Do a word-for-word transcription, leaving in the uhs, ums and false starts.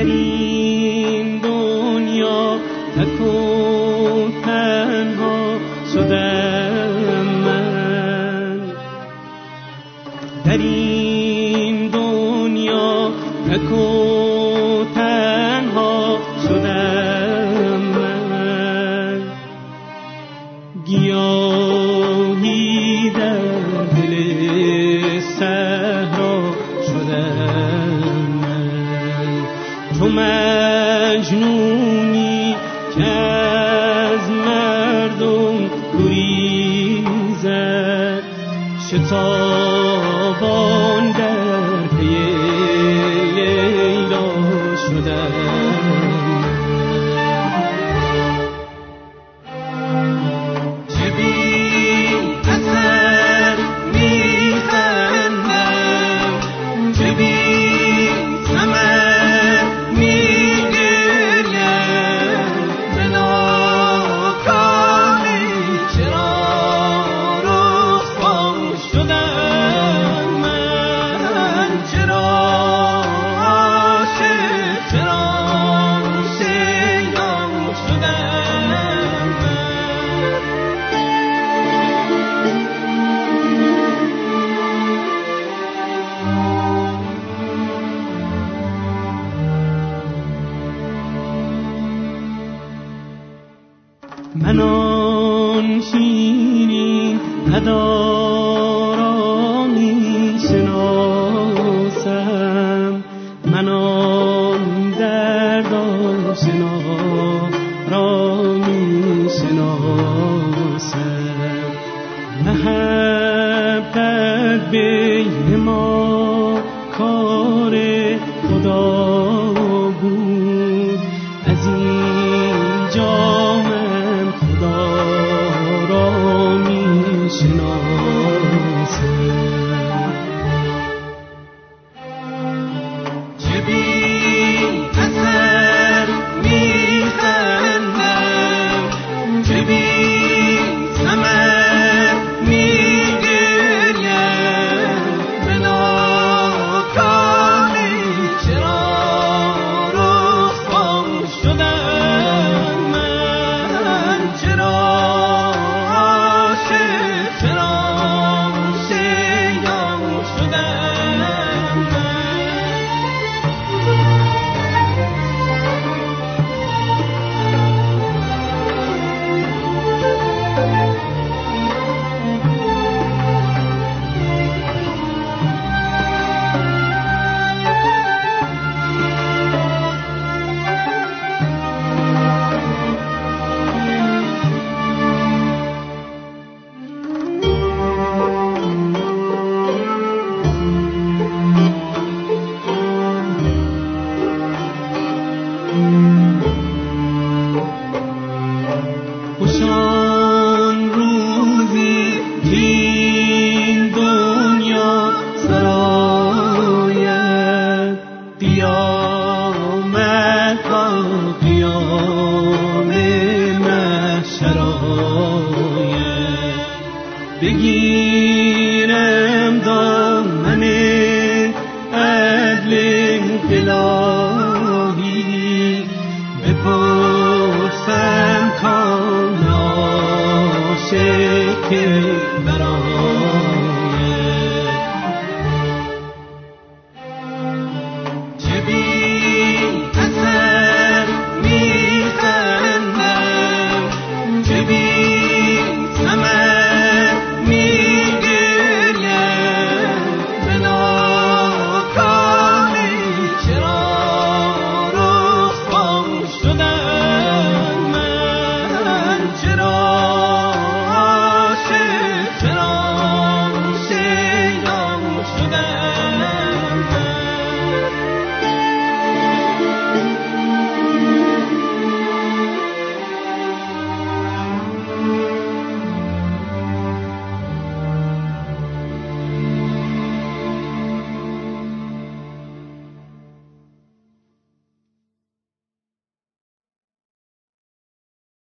در این دنیا تک و تنها شدم من، در این دنیا تک و تنها شدم من، گیاهی در دل صحرا شدم من، تو مجنونی که از مردم گریزد، شتابان در پی لیلا شدم. چه بی اثر میخندم، چه بی ثمر میگریم، به ناکامی چرا رسوا شدم من، چرا عاشق، چرا شیدا شدم من. من آن شیرین ادا را می شناسم، من آن درد آشنا را می شناسم. محبت بین ما کار خدا بود، از اینجا من خدا را می شناسم. چه بی اثر میخندم، چه بی ثمر میگریم، به ناکامی چرا رسوا شدم من، چرا عاشق، چرا شیدا شدم من. خوشان روزی این دنیا سراید، قیامت با قیام محشر آید، بگیرم دامن عدل الهی، بپرسم کان عاشق